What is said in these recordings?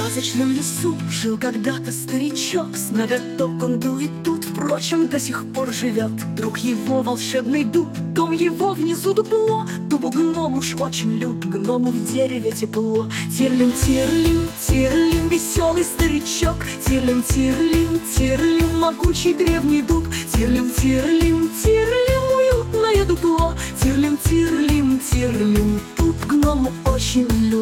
сказочном лесу жил когда-то старичок. С ноготок он был и тут, впрочем, до сих пор живет. Друг его волшебный дуб, дом его внизу дупло. Дубу гном уж очень люб, гному в дереве тепло. Тирлим, тирлим, веселый старичок. Тирлим, тирлим, могучий древний дуб. Тирлим, уютное дупло. Тирлим, дуб гному очень люб.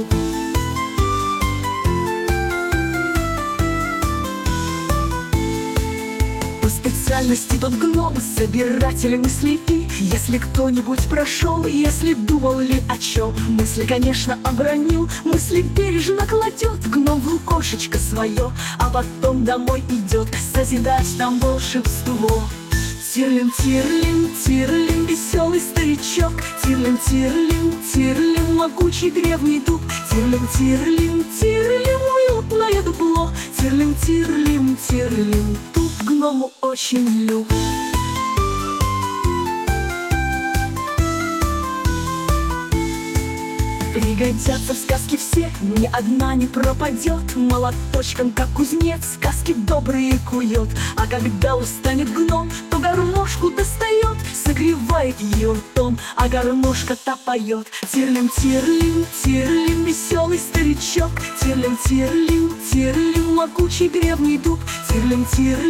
По специальности тот гном собиратель мыслей. Если кто-нибудь прошел, если думал ли о чем, мысли, конечно, обронил, мысли бережно кладет гном в лукошечко свое, а потом домой идет созидать там волшебство. Тирлим, веселый старичок. Тирлим, могучий древний дуб. Тирлим, уютное дупло. Тирлим, дуб гному очень люб. Пригодятся в сказке все, ни одна не пропадет. Молоточком, как кузнец, сказки добрые кует. А когда устанет гном, то гармошку достает, согревает ее ртом, а гармошка-то поет. Тирлим, веселый старичок. Тирлим, могучий древний дуб. Тирлим,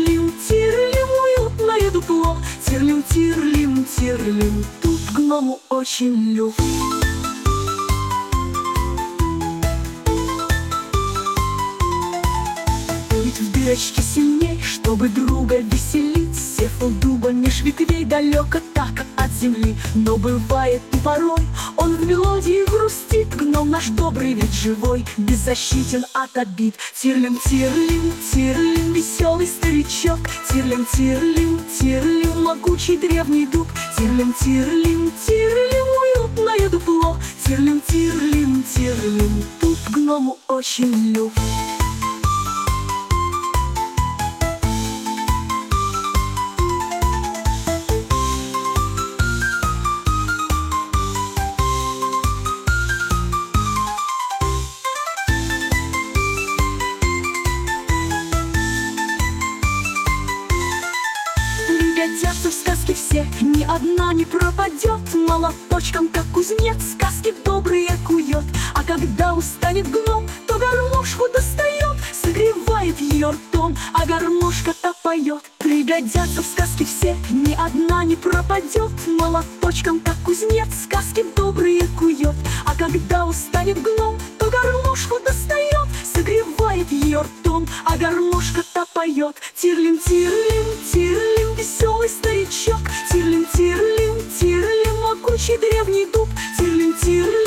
уютное дупло. Тирлим, дуб гному очень люб. В дырочке сильней, чтобы друга веселить, сев у дуба меж ветвей далеко так от земли. Но бывает и порой он в мелодии грустит. Гном наш добрый ведь живой, беззащитен от обид. Тирлим, веселый старичок. Тирлим, могучий древний дуб. Тирлим, уютное дупло. Тирлим, дуб гному очень люб. Пригодятся в сказке все, ни одна не пропадет. Молоточком, как кузнец, сказки добрые кует. А когда устанет гном, то гармошку достает, согревает ее ртом, а гармошка-то поет. Пригодятся в сказке все, ни одна не пропадет. Молоточком, как кузнец, сказки добрые кует. А когда устанет гном, то гармошку достает, согревает ее ртом, а гармошка-то поет. Тирлим, веселый старичок. Тирлим, могучий древний дуб. Тирлим,